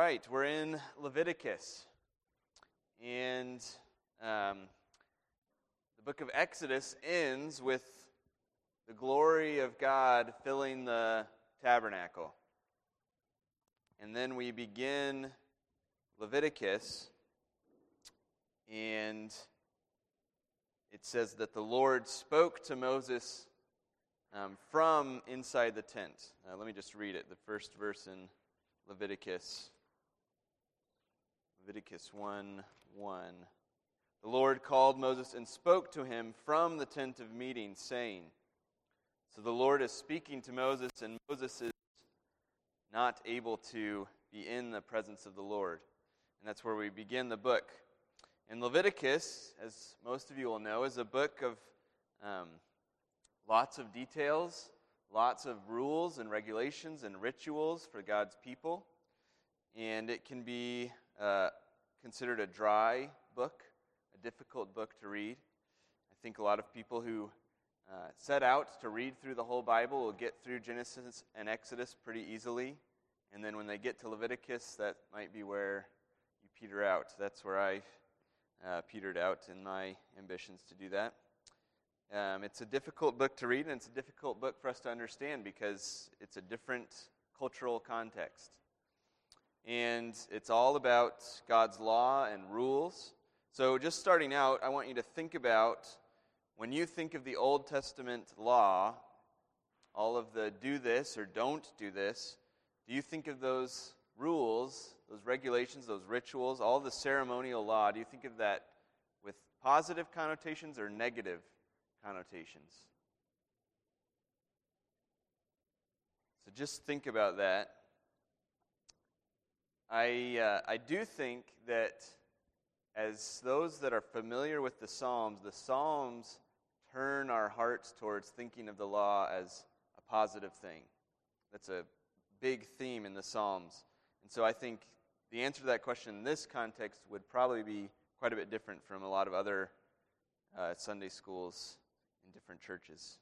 right, we're in Leviticus, and the book of Exodus ends with the glory of God filling the tabernacle. And then we begin Leviticus, and it says that the Lord spoke to Moses from inside the tent. Let me just read it, the first verse in Leviticus 1:1. The Lord called Moses and spoke to him from the tent of meeting, saying, so the Lord is speaking to Moses, and Moses is not able to be in the presence of the Lord. And that's where we begin the book. And Leviticus, as most of you will know, is a book of lots of details, lots of rules and regulations and rituals for God's people. And it can be considered a dry book, a difficult book to read. I think a lot of people who set out to read through the whole Bible will get through Genesis and Exodus pretty easily. And then when they get to Leviticus, that might be where you peter out. That's where I petered out in my ambitions to do that. It's a difficult book to read, and it's a difficult book for us to understand because it's a different cultural context. And it's all about God's law and rules. So just starting out, I want you to think about, when you think of the Old Testament law, all of the do this or don't do this, do you think of those rules, those regulations, those rituals, all the ceremonial law, do you think of that with positive connotations or negative connotations? So just think about that. I do think that as those that are familiar with the Psalms turn our hearts towards thinking of the law as a positive thing. That's a big theme in the Psalms. And so I think the answer to that question in this context would probably be quite a bit different from a lot of other Sunday schools in different churches.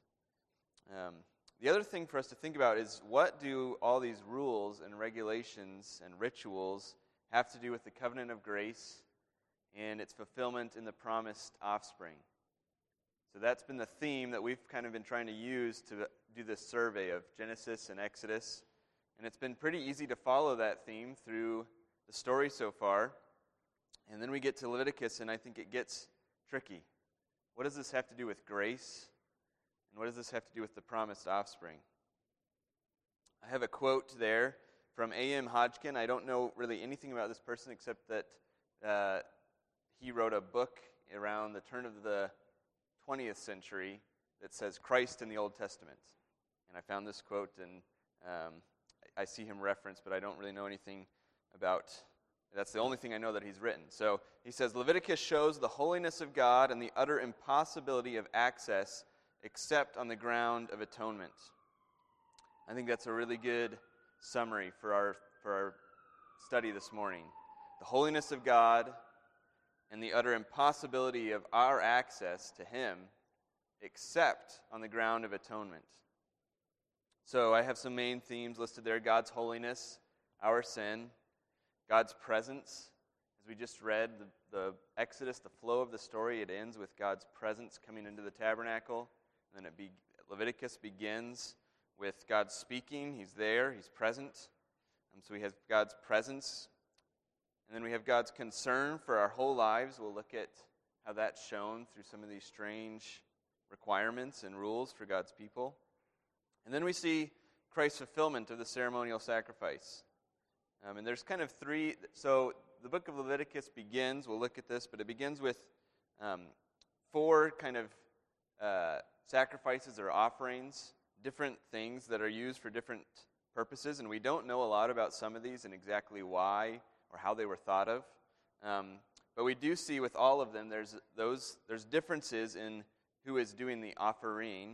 The other thing for us to think about is, what do all these rules and regulations and rituals have to do with the covenant of grace and its fulfillment in the promised offspring? So that's been the theme that we've kind of been trying to use to do this survey of Genesis and Exodus. And it's been pretty easy to follow that theme through the story so far. And then we get to Leviticus, and I think it gets tricky. What does this have to do with grace? And what does this have to do with the promised offspring? I have a quote there from A.M. Hodgkin. I don't know really anything about this person except that he wrote a book around the turn of the 20th century that says Christ in the Old Testament. And I found this quote, and I see him referenced, but I don't really know anything about. That's the only thing I know that he's written. So he says, Leviticus shows the holiness of God and the utter impossibility of access except on the ground of atonement. I think that's a really good summary for our study this morning. The holiness of God and the utter impossibility of our access to Him except on the ground of atonement. So I have some main themes listed there: God's holiness, our sin, God's presence. As we just read, the Exodus, the flow of the story, it ends with God's presence coming into the tabernacle. And then Leviticus begins with God speaking. He's there, He's present. So we have God's presence. And then we have God's concern for our whole lives. We'll look at how that's shown through some of these strange requirements and rules for God's people. And then we see Christ's fulfillment of the ceremonial sacrifice. And there's kind of three. So the book of Leviticus begins, we'll look at this, but it begins with four kind of sacrifices or offerings, different things that are used for different purposes. And we don't know a lot about some of these and exactly why or how they were thought of. But we do see with all of them, there's differences in who is doing the offering.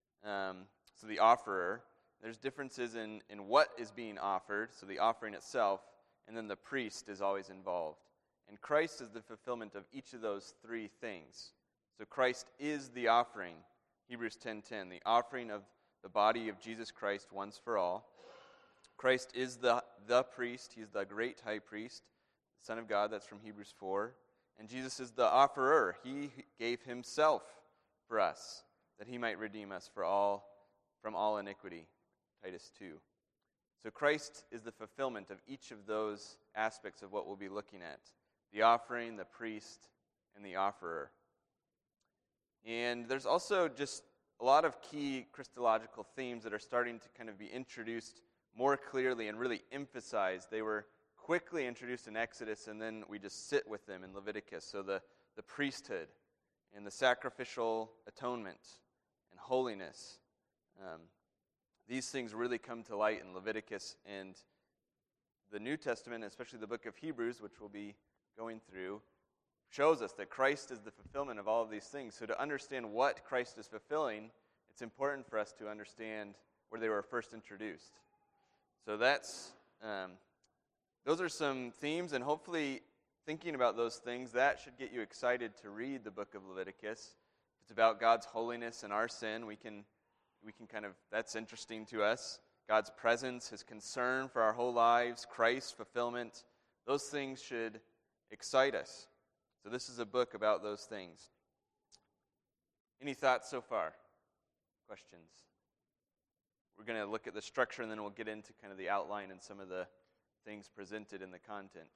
So the offerer, there's differences in what is being offered, so the offering itself, and then the priest is always involved. And Christ is the fulfillment of each of those three things. So Christ is the offering, Hebrews 10:10, the offering of the body of Jesus Christ once for all. Christ is the priest. He's the great high priest, the Son of God. That's from Hebrews 4. And Jesus is the offerer. He gave himself for us, that he might redeem us from all iniquity. Titus 2. So Christ is the fulfillment of each of those aspects of what we'll be looking at: the offering, the priest, and the offerer. And there's also just a lot of key Christological themes that are starting to kind of be introduced more clearly and really emphasized. They were quickly introduced in Exodus, and then we just sit with them in Leviticus. So the priesthood and the sacrificial atonement and holiness. These things really come to light in Leviticus, and the New Testament, especially the book of Hebrews, which we'll be going through, shows us that Christ is the fulfillment of all of these things. So to understand what Christ is fulfilling, it's important for us to understand where they were first introduced. So those are some themes, and hopefully thinking about those things, that should get you excited to read the book of Leviticus. If it's about God's holiness and our sin, we can that's interesting to us. God's presence, his concern for our whole lives, Christ's fulfillment, those things should excite us. So this is a book about those things. Any thoughts so far? Questions? We're going to look at the structure, and then we'll get into kind of the outline and some of the things presented in the content.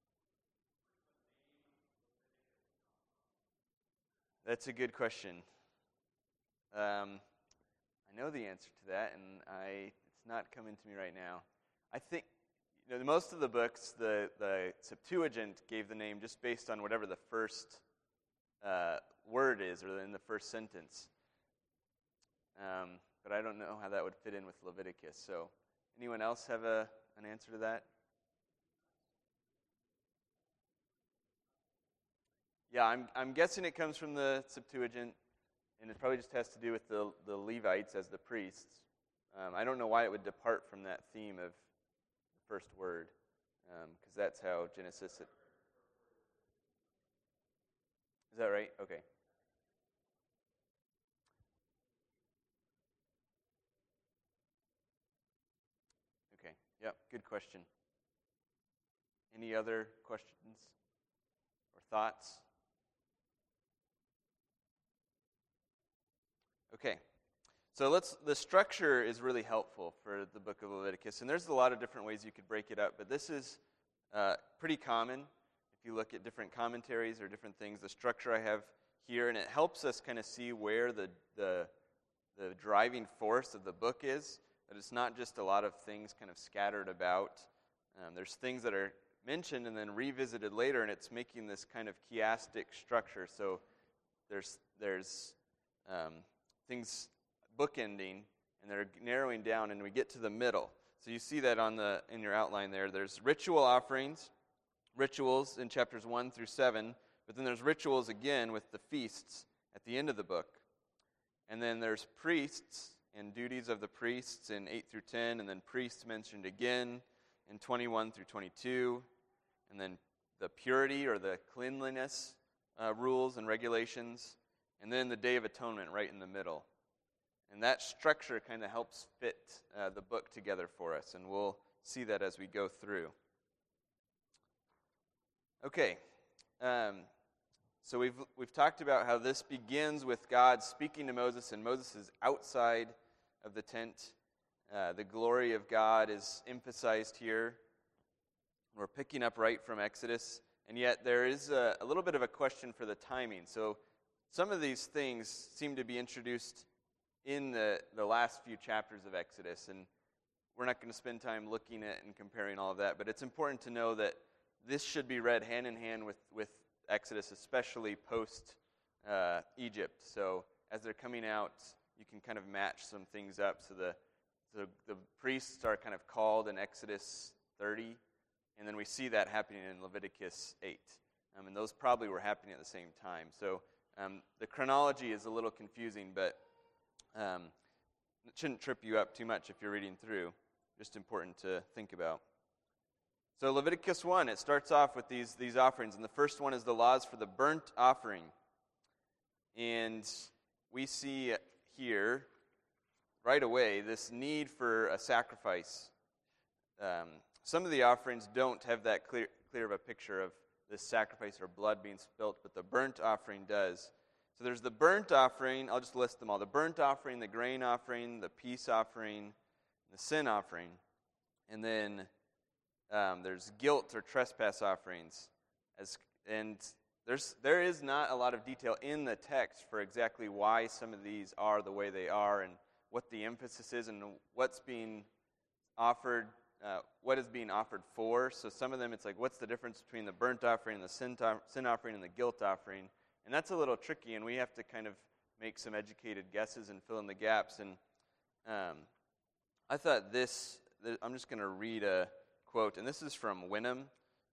That's a good question. I know the answer to that, and it's not coming to me right now. I think most of the books, the Septuagint gave the name just based on whatever the first word is, or in the first sentence. But I don't know how that would fit in with Leviticus. So, anyone else have an answer to that? Yeah, I'm guessing it comes from the Septuagint, and it probably just has to do with the Levites as the priests. I don't know why it would depart from that theme of the first word, because that's how Genesis... Is that right? Okay. Okay, yep, good question. Any other questions or thoughts? Okay, so the structure is really helpful for the book of Leviticus, and there's a lot of different ways you could break it up, but this is pretty common. If you look at different commentaries or different things, the structure I have here, and it helps us kind of see where the driving force of the book is, that it's not just a lot of things kind of scattered about. There's things that are mentioned and then revisited later, and it's making this kind of chiastic structure. So there's things bookending, and they're narrowing down, and we get to the middle. So you see that in your outline there. There's ritual offerings, rituals in chapters 1 through 7, but then there's rituals again with the feasts at the end of the book. And then there's priests and duties of the priests in 8 through 10, and then priests mentioned again in 21 through 22, and then the purity or the cleanliness rules and regulations, and then the Day of Atonement right in the middle. And that structure kind of helps fit the book together for us, and we'll see that as we go through. Okay, so we've talked about how this begins with God speaking to Moses, and Moses is outside of the tent. The glory of God is emphasized here. We're picking up right from Exodus, and yet there is a little bit of a question for the timing. So some of these things seem to be introduced in the last few chapters of Exodus, and we're not going to spend time looking at and comparing all of that, but it's important to know that this should be read hand in hand with Exodus, especially post-Egypt. So as they're coming out, you can kind of match some things up. So the priests are kind of called in Exodus 30, and then we see that happening in Leviticus 8. And those probably were happening at the same time. So the chronology is a little confusing, but it shouldn't trip you up too much if you're reading through. Just important to think about. So Leviticus 1, it starts off with these offerings, and the first one is the laws for the burnt offering. And we see here, right away, this need for a sacrifice. some of the offerings don't have that clear of a picture of this sacrifice or blood being spilt, but the burnt offering does. So there's the burnt offering. I'll just list them all. The burnt offering, the grain offering, the peace offering, the sin offering. And then there's guilt or trespass offerings. There is not a lot of detail in the text for exactly why some of these are the way they are and what the emphasis is and what's being offered, what is being offered for. So some of them, it's like, what's the difference between the burnt offering and the sin offering and the guilt offering? And that's a little tricky, and we have to kind of make some educated guesses and fill in the gaps. And I thought I'm just going to read a quote, and this is from Wenham,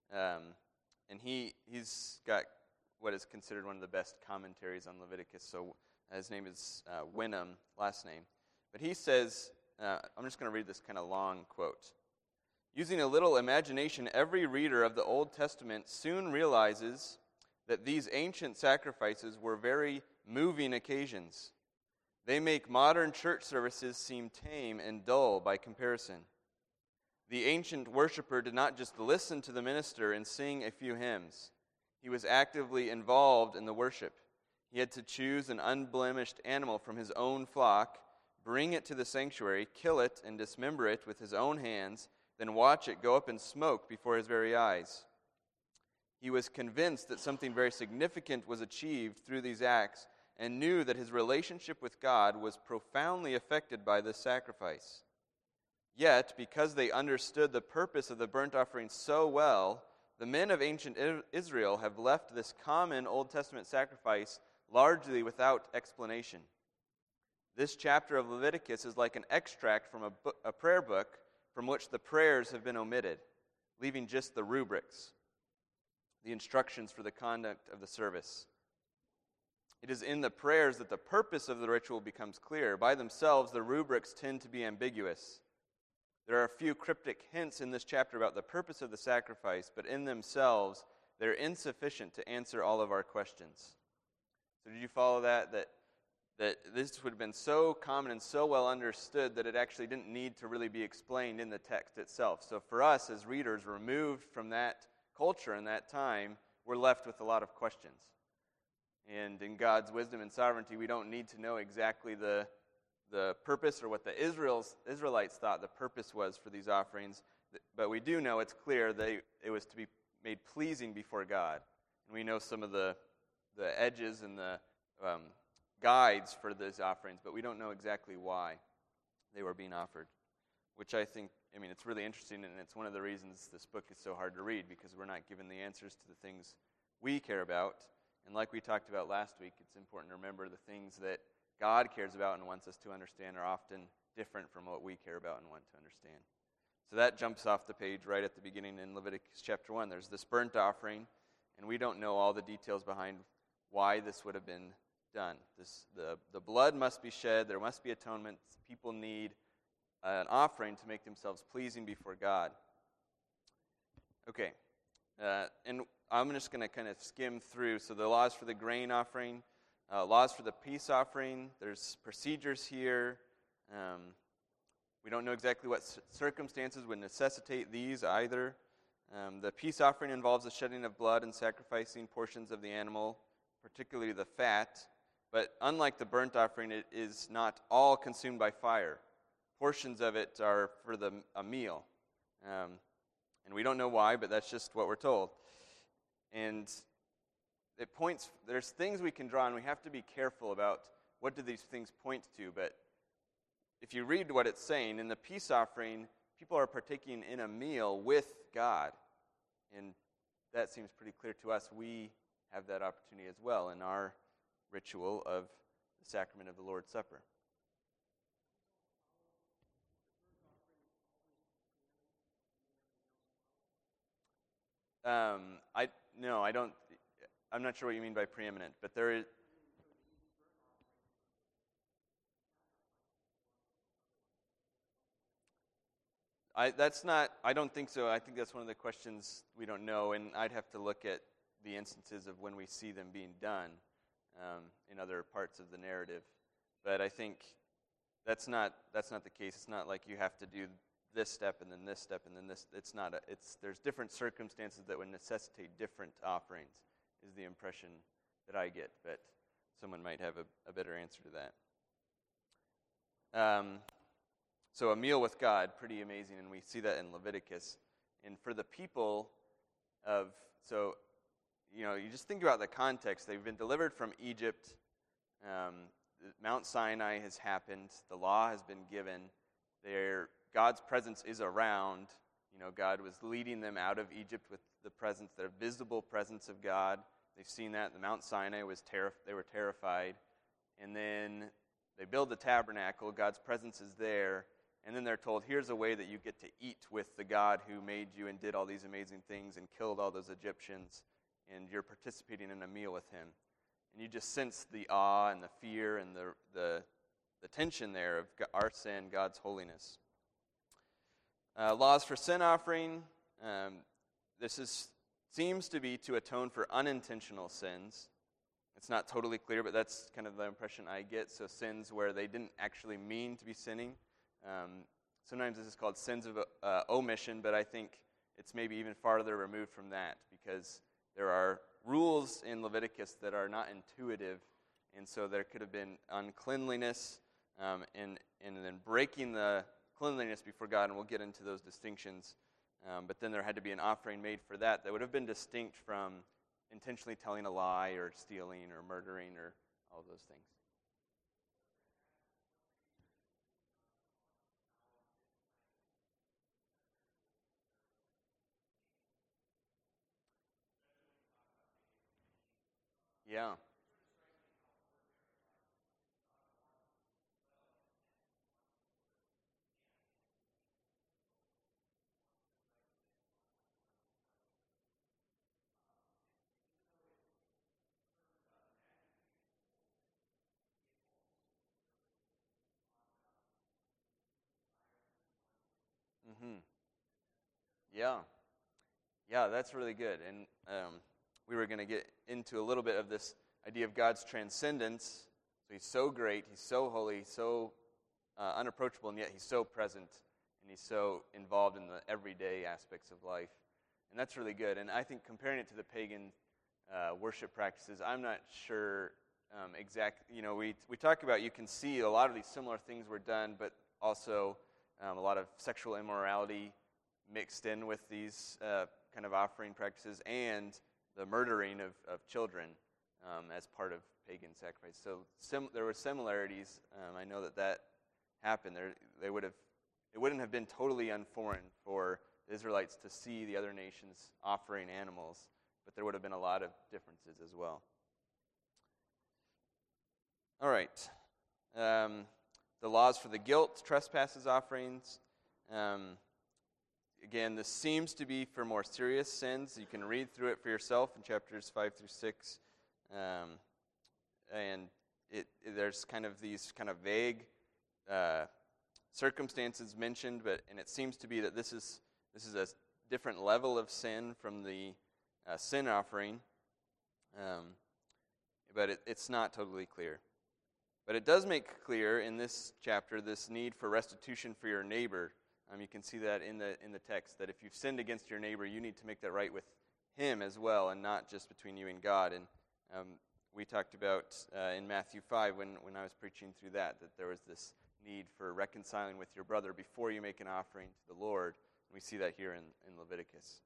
and he's got what is considered one of the best commentaries on Leviticus. So his name is Wenham, last name. But he says, I'm just going to read this kind of long quote. Using a little imagination, every reader of the Old Testament soon realizes that these ancient sacrifices were very moving occasions. They make modern church services seem tame and dull by comparison. The ancient worshiper did not just listen to the minister and sing a few hymns. He was actively involved in the worship. He had to choose an unblemished animal from his own flock, bring it to the sanctuary, kill it, and dismember it with his own hands, then watch it go up in smoke before his very eyes. He was convinced that something very significant was achieved through these acts and knew that his relationship with God was profoundly affected by this sacrifice. Yet, because they understood the purpose of the burnt offering so well, the men of ancient Israel have left this common Old Testament sacrifice largely without explanation. This chapter of Leviticus is like an extract from a prayer book from which the prayers have been omitted, leaving just the rubrics, the instructions for the conduct of the service. It is in the prayers that the purpose of the ritual becomes clear. By themselves, the rubrics tend to be ambiguous. There are a few cryptic hints in this chapter about the purpose of the sacrifice, but in themselves, they're insufficient to answer all of our questions. So did you follow that? That this would have been so common and so well understood that it actually didn't need to really be explained in the text itself. So for us as readers removed from that culture and that time, we're left with a lot of questions. And in God's wisdom and sovereignty, we don't need to know exactly the purpose or what the Israelites thought the purpose was for these offerings, but we do know it's clear that it was to be made pleasing before God. And we know some of the edges and the guides for these offerings, but we don't know exactly why they were being offered, which I think, it's really interesting, and it's one of the reasons this book is so hard to read, because we're not given the answers to the things we care about. And like we talked about last week, it's important to remember the things that God cares about and wants us to understand are often different from what we care about and want to understand. So that jumps off the page right at the beginning in Leviticus chapter 1. There's this burnt offering, and we don't know all the details behind why this would have been done. The blood must be shed. There must be atonement. People need an offering to make themselves pleasing before God. Okay, and I'm just going to kind of skim through. So the laws for the grain offering, laws for the peace offering. There's procedures here. We don't know exactly what circumstances would necessitate these either. The peace offering involves the shedding of blood and sacrificing portions of the animal, particularly the fat. But unlike the burnt offering, it is not all consumed by fire. Portions of it are for a meal. And we don't know why, but that's just what we're told. And there's things we can draw, and we have to be careful about what do these things point to. But if you read what it's saying, in the peace offering, people are partaking in a meal with God. And that seems pretty clear to us. We have that opportunity as well in our ritual of the sacrament of the Lord's Supper. I don't. I'm not sure what you mean by preeminent, but there is. I don't think so. I think that's one of the questions we don't know, and I'd have to look at the instances of when we see them being done in other parts of the narrative. But I think that's not the case. It's not like you have to do this step and then this step and then this. It's not. There's different circumstances that would necessitate different offerings, is the impression that I get. But someone might have a better answer to that. So a meal with God, pretty amazing, and we see that in Leviticus. And for the people you just think about the context. They've been delivered from Egypt. Mount Sinai has happened. The law has been given. God's presence is around. God was leading them out of Egypt with the presence, the visible presence of God. They've seen that. The Mount Sinai they were terrified. And then they build the tabernacle. God's presence is there. And then they're told, here's a way that you get to eat with the God who made you and did all these amazing things and killed all those Egyptians. And you're participating in a meal with him. And you just sense the awe and the fear and the tension there of our sin, God's holiness. Laws for sin offering. Seems to be to atone for unintentional sins. It's not totally clear, but that's kind of the impression I get. So sins where they didn't actually mean to be sinning. Sometimes this is called sins of omission, but I think it's maybe even farther removed from that, because there are rules in Leviticus that are not intuitive, and so there could have been uncleanliness and then breaking the cleanliness before God, and we'll get into those distinctions. But then there had to be an offering made for that would have been distinct from intentionally telling a lie or stealing or murdering or all of those things. Yeah. Mm-hmm. Yeah. Yeah, that's really good. And we were going to get into a little bit of this idea of God's transcendence. So he's so great, he's so holy, he's so unapproachable, and yet he's so present, and he's so involved in the everyday aspects of life. And that's really good. And I think comparing it to the pagan worship practices, I'm not sure exactly. We talk about, you can see a lot of these similar things were done, but also a lot of sexual immorality mixed in with these kind of offering practices, and the murdering of children as part of pagan sacrifice. So there were similarities. I know that happened. It wouldn't have been totally unforeign for the Israelites to see the other nations offering animals, but there would have been a lot of differences as well. All right. The laws for the guilt, trespasses, offerings. Again, this seems to be for more serious sins. You can read through it for yourself in chapters 5 through 6. And there's kind of these kind of vague circumstances mentioned, and it seems to be that this is a different level of sin from the sin offering, but it's not totally clear. But it does make clear in this chapter this need for restitution for your neighbor. You can see that in the text, that if you've sinned against your neighbor, you need to make that right with him as well, and not just between you and God. And we talked about in Matthew 5 when I was preaching through that there was this need for reconciling with your brother before you make an offering to the Lord. We see that here in Leviticus.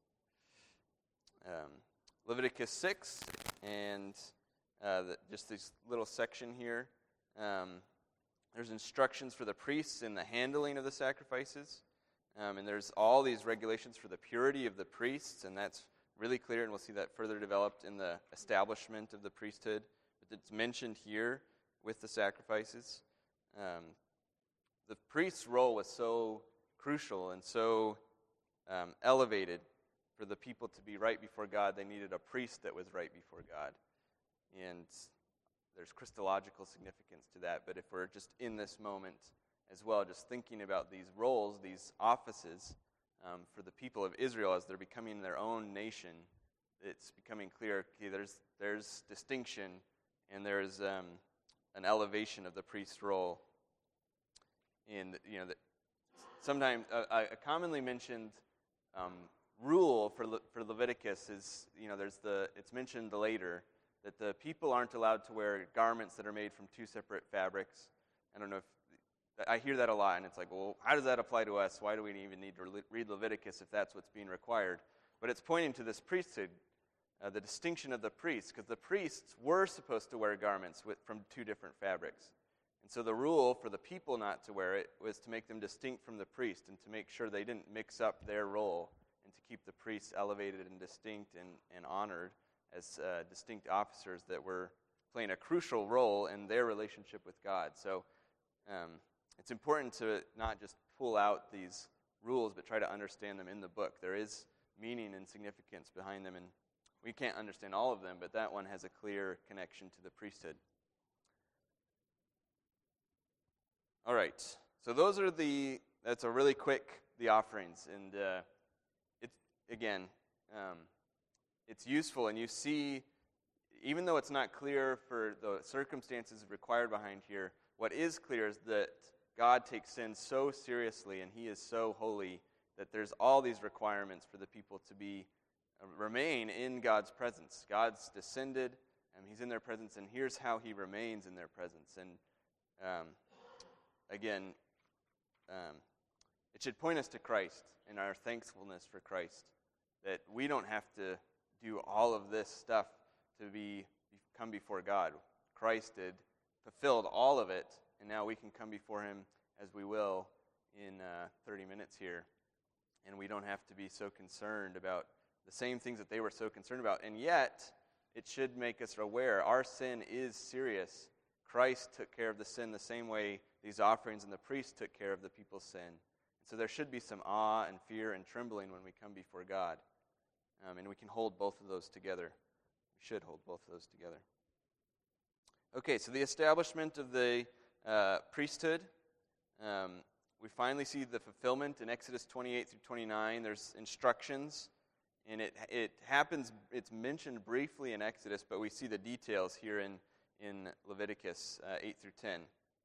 Leviticus 6, and just this little section here. There's instructions for the priests in the handling of the sacrifices. And there's all these regulations for the purity of the priests, and that's really clear, and we'll see that further developed in the establishment of the priesthood. But it's mentioned here with the sacrifices. The priest's role was so crucial and so elevated for the people to be right before God. They needed a priest that was right before God. And there's Christological significance to that, but if we're just in this moment as well, just thinking about these roles, these offices, for the people of Israel as they're becoming their own nation, it's becoming clear, okay, there's distinction, and there's an elevation of the priest's role. And sometimes a commonly mentioned rule for Leviticus is, it's mentioned later that the people aren't allowed to wear garments that are made from two separate fabrics. I don't know if I hear that a lot, and it's like, well, how does that apply to us? Why do we even need to read Leviticus if that's what's being required? But it's pointing to this priesthood, the distinction of the priests, because the priests were supposed to wear garments from two different fabrics. And so the rule for the people not to wear it was to make them distinct from the priest and to make sure they didn't mix up their role and to keep the priests elevated and distinct and honored as distinct officers that were playing a crucial role in their relationship with God. So it's important to not just pull out these rules, but try to understand them in the book. There is meaning and significance behind them, and we can't understand all of them, but that one has a clear connection to the priesthood. All right, so that's a really quick, the offerings, and it's useful, and you see, even though it's not clear for the circumstances required behind here, what is clear is that God takes sin so seriously, and He is so holy that there's all these requirements for the people to remain in God's presence. God's descended, and He's in their presence, and here's how He remains in their presence. And it should point us to Christ and our thankfulness for Christ, that we don't have to do all of this stuff to come before God. Christ fulfilled all of it, and now we can come before Him as we will in 30 minutes here. And we don't have to be so concerned about the same things that they were so concerned about. And yet, it should make us aware our sin is serious. Christ took care of the sin the same way these offerings and the priest took care of the people's sin. And so there should be some awe and fear and trembling when we come before God. And we can hold both of those together. We should hold both of those together. Okay, so the establishment of the priesthood. We finally see the fulfillment in Exodus 28 through 29. There's instructions, and it happens. It's mentioned briefly in Exodus, but we see the details here in Leviticus 8 through 10.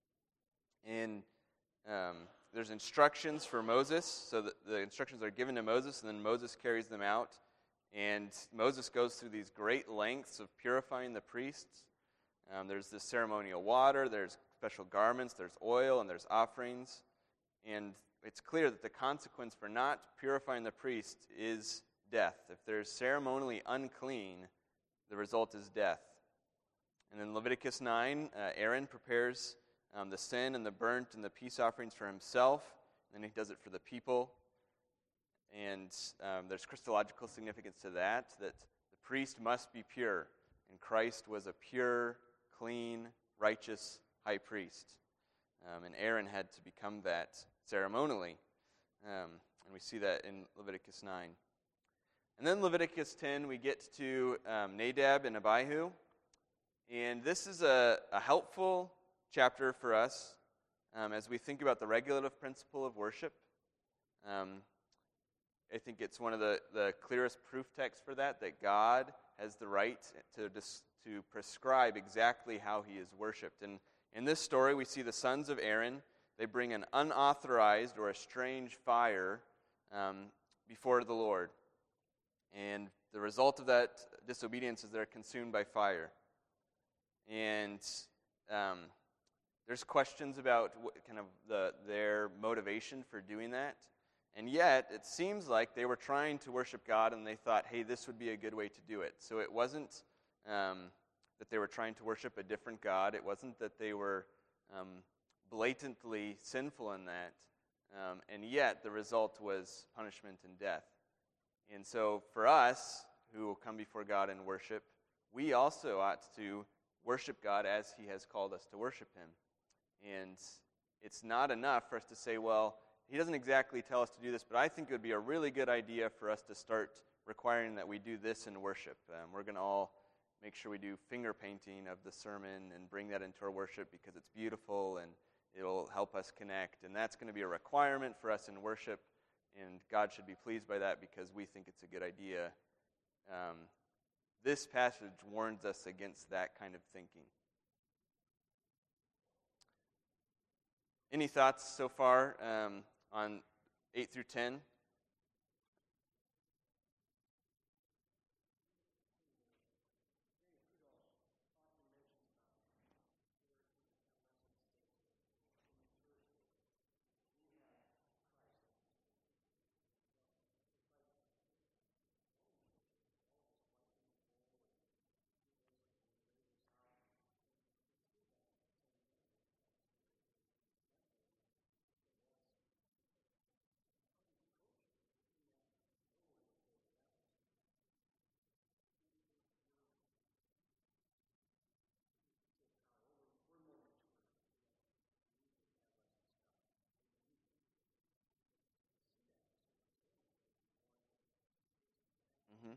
And there's instructions for Moses. So the instructions are given to Moses, and then Moses carries them out. And Moses goes through these great lengths of purifying the priests. There's the ceremonial water, there's special garments, there's oil, and there's offerings. And it's clear that the consequence for not purifying the priest is death. If they're ceremonially unclean, the result is death. And in Leviticus 9, Aaron prepares the sin and the burnt and the peace offerings for himself, and then he does it for the people. And there's Christological significance to that the priest must be pure. And Christ was a pure, clean, righteous high priest. And Aaron had to become that ceremonially. And we see that in Leviticus 9. And then Leviticus 10, we get to Nadab and Abihu. And this is a helpful chapter for us as we think about the regulative principle of worship. I think it's one of the clearest proof texts for that God has the right to prescribe exactly how He is worshipped. And in this story, we see the sons of Aaron. They bring an unauthorized or a strange fire before the Lord. And the result of that disobedience is they're consumed by fire. And there's questions about their motivation for doing that. And yet, it seems like they were trying to worship God, and they thought, hey, this would be a good way to do it. So it wasn't that they were trying to worship a different God. It wasn't that they were blatantly sinful in that. And yet, the result was punishment and death. And so for us, who will come before God and worship, we also ought to worship God as He has called us to worship Him. And it's not enough for us to say, well, He doesn't exactly tell us to do this, but I think it would be a really good idea for us to start requiring that we do this in worship. We're going to all make sure we do finger painting of the sermon and bring that into our worship because it's beautiful and it'll help us connect. And that's going to be a requirement for us in worship, and God should be pleased by that because we think it's a good idea. This passage warns us against that kind of thinking. Any thoughts so far on 8 through 10. Mm-hmm.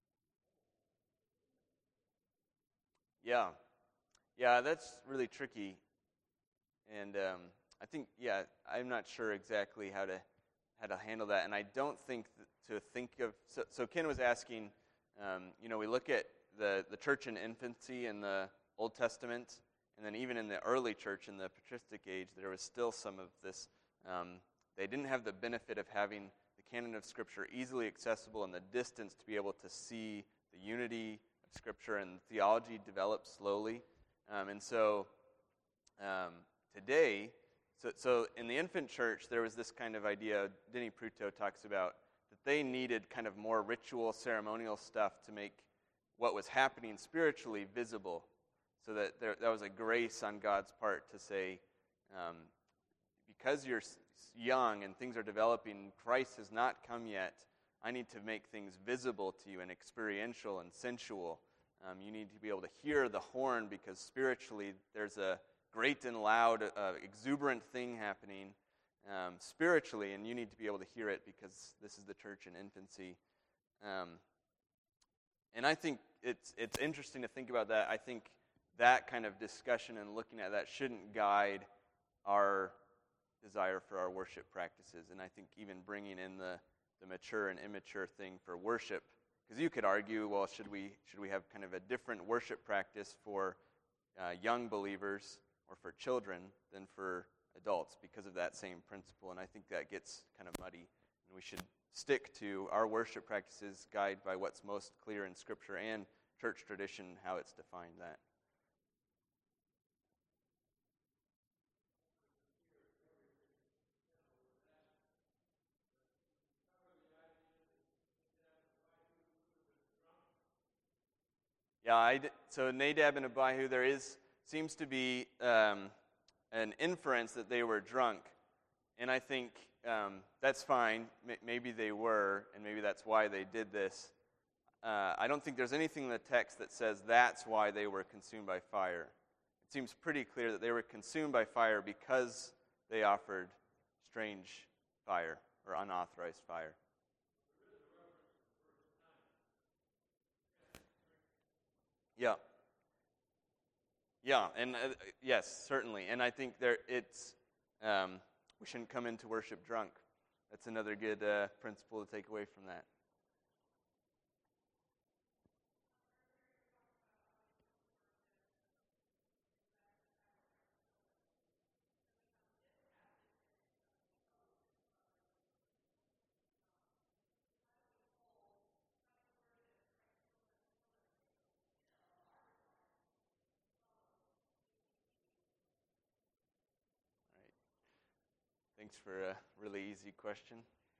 Yeah. Yeah, that's really tricky. And I think, I'm not sure exactly how to handle that. And I don't think to think of, so Ken was asking, we look at the church in infancy in the Old Testament, and then even in the early church in the patristic age, there was still some of this. They didn't have the benefit of having the canon of Scripture easily accessible and the distance to be able to see the unity of Scripture, and theology developed slowly. And so today, so in the infant church, there was this kind of idea, Denny Pruto talks about, that they needed kind of more ritual, ceremonial stuff to make what was happening spiritually visible, so that that was a grace on God's part to say, because you're young and things are developing, Christ has not come yet, I need to make things visible to you and experiential and sensual. You need to be able to hear the horn, because spiritually there's a great and loud, exuberant thing happening spiritually, and you need to be able to hear it because this is the church in infancy. And I think it's interesting to think about that. I think that kind of discussion and looking at that shouldn't guide our desire for our worship practices. And I think even bringing in the mature and immature thing for worship, because you could argue, well, should we have kind of a different worship practice for young believers or for children than for adults because of that same principle? And I think that gets kind of muddy, and we should stick to our worship practices guided by what's most clear in Scripture and church tradition, how it's defined that. Yeah, so Nadab and Abihu, seems to be an inference that they were drunk, and I think that's fine. Maybe they were, and maybe that's why they did this. I don't think there's anything in the text that says that's why they were consumed by fire. It seems pretty clear that they were consumed by fire because they offered strange fire or unauthorized fire. Yeah. Yeah, and yes, certainly. And I think we shouldn't come into worship drunk. That's another good principle to take away from that. Thanks for a really easy question.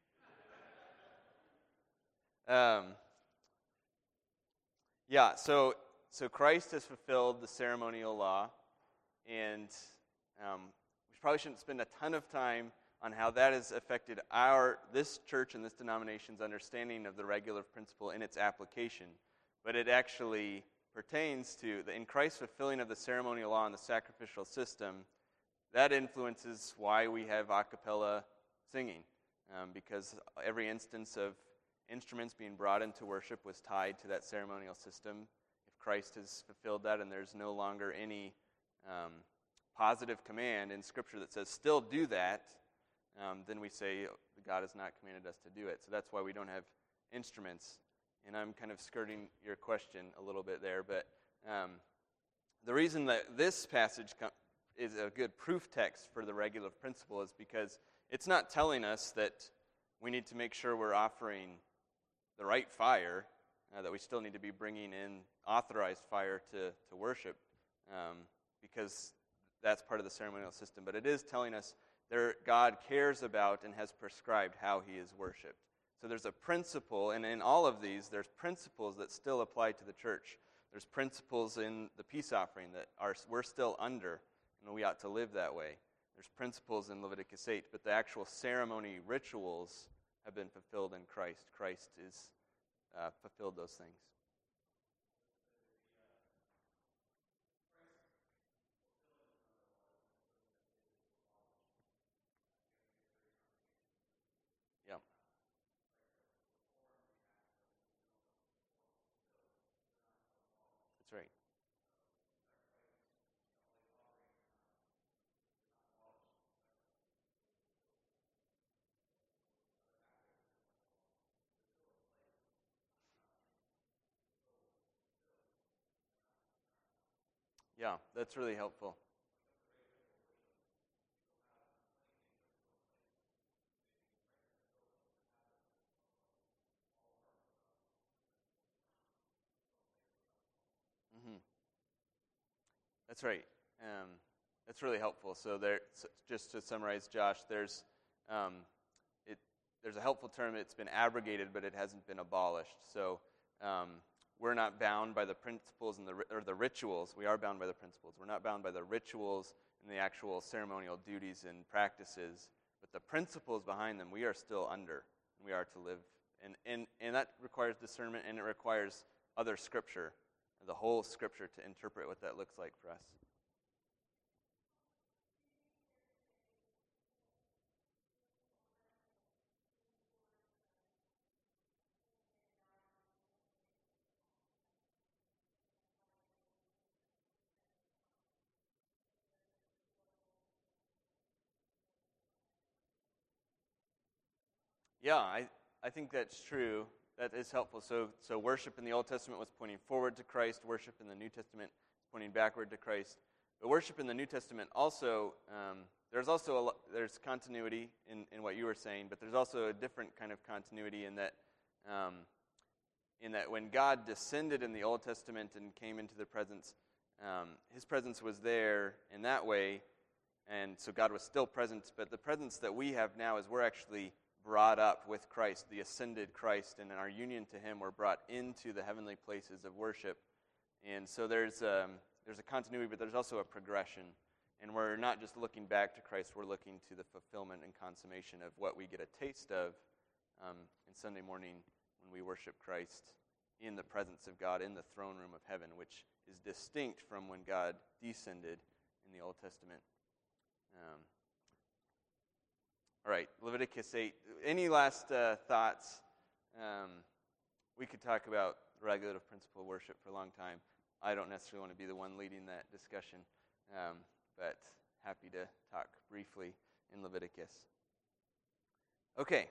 So Christ has fulfilled the ceremonial law, and we probably shouldn't spend a ton of time on how that has affected this church and this denomination's understanding of the regulative principle in its application. But it actually pertains to, in Christ's fulfilling of the ceremonial law and the sacrificial system, that influences why we have a cappella singing, because every instance of instruments being brought into worship was tied to that ceremonial system. If Christ has fulfilled that and there's no longer any positive command in Scripture that says still do that, then we say God has not commanded us to do it. So that's why we don't have instruments. And I'm kind of skirting your question a little bit there, but the reason that this passage is a good proof text for the regulative principle is because it's not telling us that we need to make sure we're offering the right fire, that we still need to be bringing in authorized fire to worship, because that's part of the ceremonial system. But it is telling us God cares about and has prescribed how he is worshipped. So there's a principle, and in all of these, there's principles that still apply to the church. There's principles in the peace offering that we're still under, and we ought to live that way. There's principles in Leviticus 8, but the actual ceremony rituals have been fulfilled in Christ. Christ is fulfilled those things. Yeah. That's right. Yeah, that's really helpful. Hmm. That's right. That's really helpful. So just to summarize, Josh, um, there's a helpful term. It's been abrogated, but it hasn't been abolished. So we're not bound by the principles or the rituals. We are bound by the principles. We're not bound by the rituals and the actual ceremonial duties and practices, but the principles behind them we are still under, and we are to live. And that requires discernment, and it requires other scripture, the whole scripture, to interpret what that looks like for us. Yeah, I think that's true. That is helpful. So worship in the Old Testament was pointing forward to Christ. Worship in the New Testament is pointing backward to Christ. But worship in the New Testament also, there's continuity in what you were saying, but there's also a different kind of continuity in that when God descended in the Old Testament and came into the presence, his presence was there in that way, and so God was still present. But the presence that we have now is we're actually brought up with Christ, the ascended Christ, and in our union to him, we're brought into the heavenly places of worship. And so there's a continuity, but there's also a progression. And we're not just looking back to Christ, we're looking to the fulfillment and consummation of what we get a taste of in Sunday morning when we worship Christ in the presence of God, in the throne room of heaven, which is distinct from when God descended in the Old Testament. All right, Leviticus 8. Any last thoughts? We could talk about the regulative principle of worship for a long time. I don't necessarily want to be the one leading that discussion, but happy to talk briefly in Leviticus. Okay.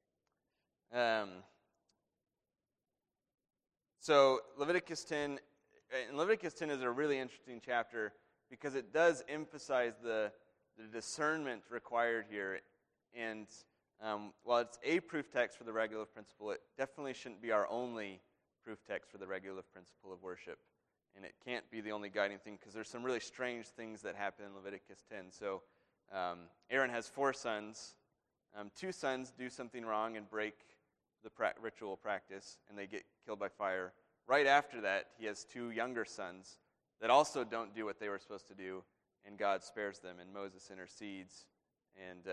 So Leviticus 10, and Leviticus 10 is a really interesting chapter because it does emphasize the discernment required here. And while it's a proof text for the regulative principle, it definitely shouldn't be our only proof text for the regulative principle of worship. And it can't be the only guiding thing because there's some really strange things that happen in Leviticus 10. So Aaron has 4 sons. 2 sons do something wrong and break the ritual practice, and they get killed by fire. Right after that, he has 2 younger sons that also don't do what they were supposed to do, and God spares them, and Moses intercedes. And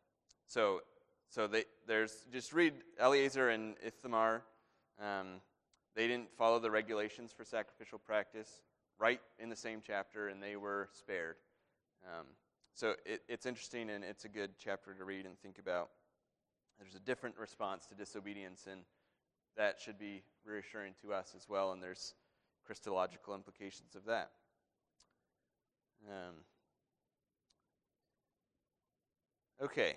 just read Eleazar and Ithamar. They didn't follow the regulations for sacrificial practice right in the same chapter, and they were spared. So it's interesting, and it's a good chapter to read and think about. There's a different response to disobedience, and that should be reassuring to us as well, and there's Christological implications of that. Okay.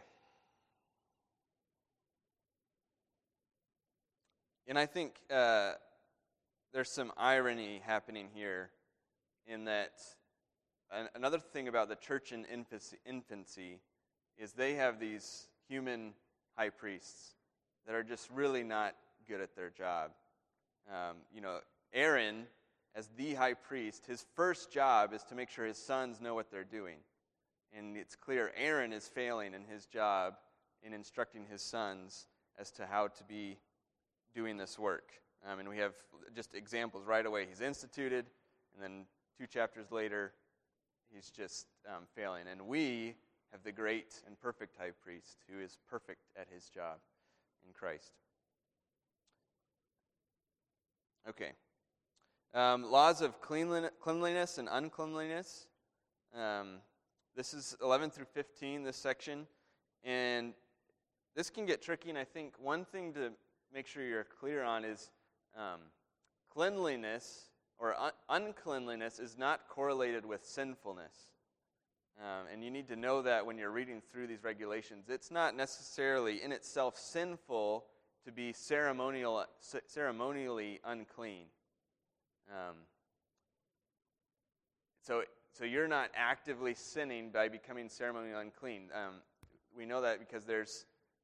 And I think there's some irony happening here in that another thing about the church in infancy is they have these human high priests that are just really not good at their job. Aaron, as the high priest, his first job is to make sure his sons know what they're doing. And it's clear Aaron is failing in his job in instructing his sons as to how to be doing this work. And we have just examples right away. He's instituted, and then 2 chapters later, he's just failing. And we have the great and perfect high priest who is perfect at his job in Christ. Okay. Laws of cleanliness and uncleanliness. This is 11 through 15, this section. And this can get tricky, and I think one thing to make sure you're clear on is cleanliness or uncleanliness is not correlated with sinfulness. And you need to know that when you're reading through these regulations. It's not necessarily in itself sinful to be ceremonially unclean. So you're not actively sinning by becoming ceremonially unclean. We know that because there's,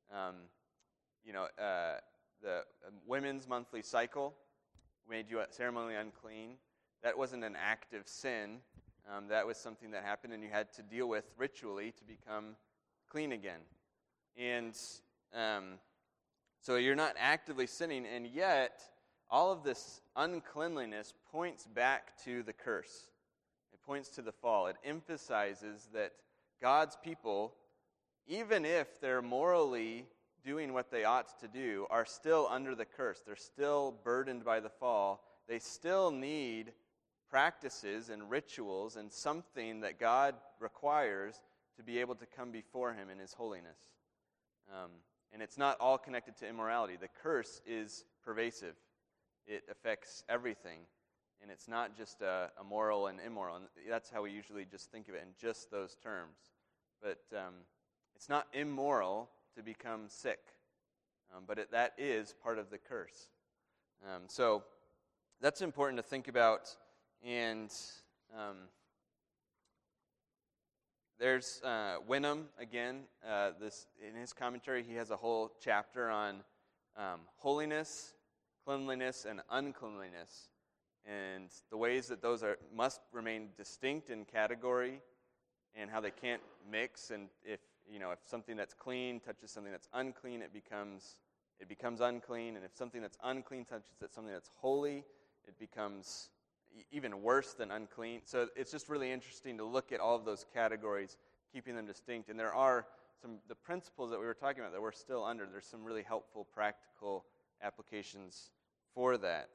the women's monthly cycle made you ceremonially unclean. That wasn't an active sin. That was something that happened, and you had to deal with ritually to become clean again. And so you're not actively sinning, and yet all of this uncleanliness points back to the curse. It points to the fall. It emphasizes that God's people, even if they're morally doing what they ought to do, are still under the curse. They're still burdened by the fall. They still need practices and rituals and something that God requires to be able to come before Him in His holiness. And it's not all connected to immorality. The curse is pervasive. It affects everything. And it's not just a moral and immoral. And that's how we usually just think of it in just those terms. But it's not immoral to become sick. But that is part of the curse. So that's important to think about. And there's Wenham, again. This in his commentary, he has a whole chapter on holiness, cleanliness, and uncleanliness. And the ways that those must remain distinct in category and how they can't mix. And if something that's clean touches something that's unclean, it becomes unclean. And if something that's unclean touches something that's holy, it becomes even worse than unclean. So it's just really interesting to look at all of those categories, keeping them distinct. And there are the principles that we were talking about that we're still under. There's some really helpful practical applications for that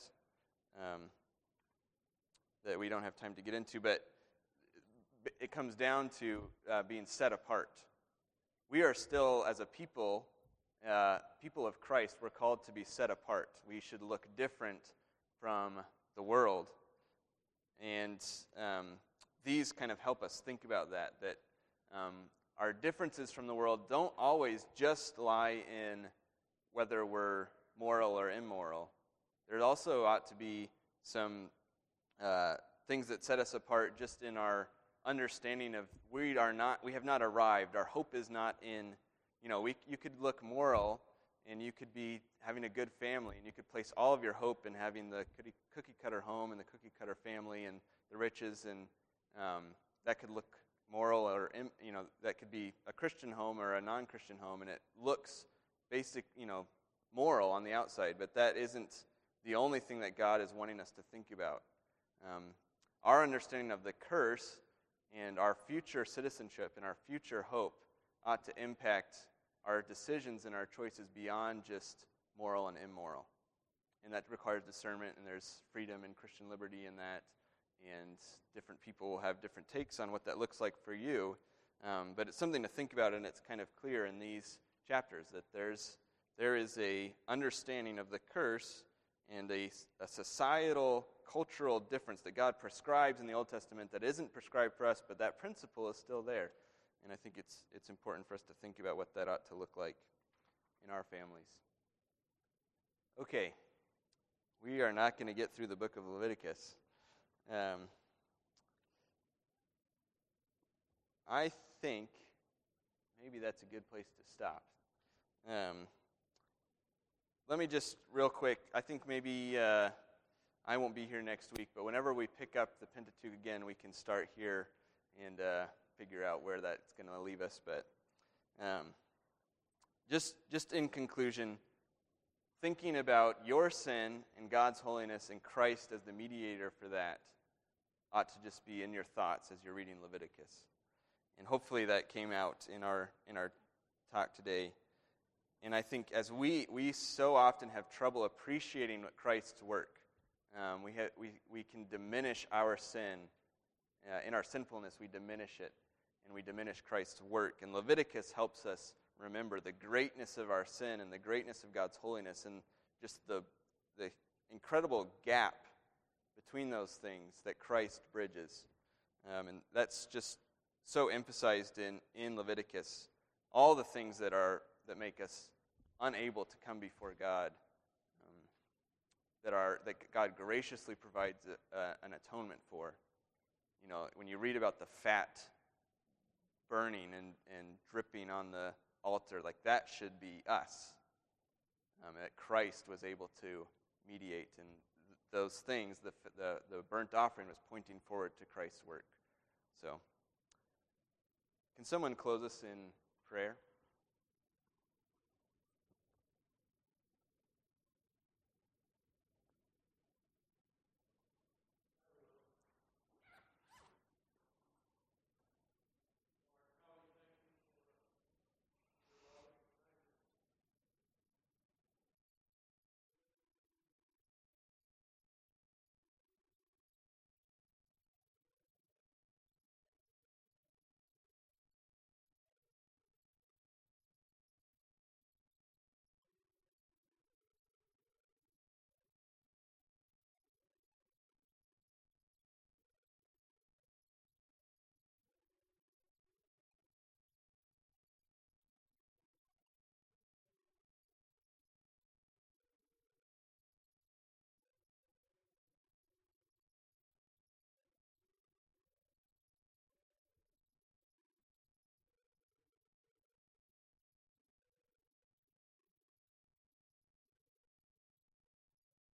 that we don't have time to get into. But it comes down to being set apart. We are still, as a people of Christ, we're called to be set apart. We should look different from the world. And these kind of help us think about that our differences from the world don't always just lie in whether we're moral or immoral. There also ought to be some things that set us apart just in our understanding of we have not arrived. Our hope is not in, you could look moral and you could be having a good family and you could place all of your hope in having the cookie cutter home and the cookie cutter family and the riches, and that could look moral, or that could be a Christian home or a non-Christian home, and it looks basic, moral on the outside, but that isn't the only thing that God is wanting us to think about. Our understanding of the curse and our future citizenship and our future hope ought to impact our decisions and our choices beyond just moral and immoral. And that requires discernment, and there's freedom and Christian liberty in that, and different people will have different takes on what that looks like for you. But it's something to think about, and it's kind of clear in these chapters that there is a understanding of the curse and a societal, cultural difference that God prescribes in the Old Testament that isn't prescribed for us, but that principle is still there. And I think it's important for us to think about what that ought to look like in our families. Okay, we are not going to get through the book of Leviticus. I think maybe that's a good place to stop. Let me just real quick, I think maybe I won't be here next week, but whenever we pick up the Pentateuch again, we can start here and figure out where that's going to leave us. But just in conclusion, thinking about your sin and God's holiness and Christ as the mediator for that ought to just be in your thoughts as you're reading Leviticus. And hopefully that came out in our talk today. And I think as we so often have trouble appreciating Christ's work, we can diminish our sin. In our sinfulness, we diminish it, and we diminish Christ's work. And Leviticus helps us remember the greatness of our sin and the greatness of God's holiness, and just the incredible gap between those things that Christ bridges. And that's just so emphasized in Leviticus. All the things that make us unable to come before God, that God graciously provides an atonement for. You know, when you read about the fat burning and dripping on the altar, like that should be us. That Christ was able to mediate, and those things, the burnt offering was pointing forward to Christ's work. So, can someone close us in prayer?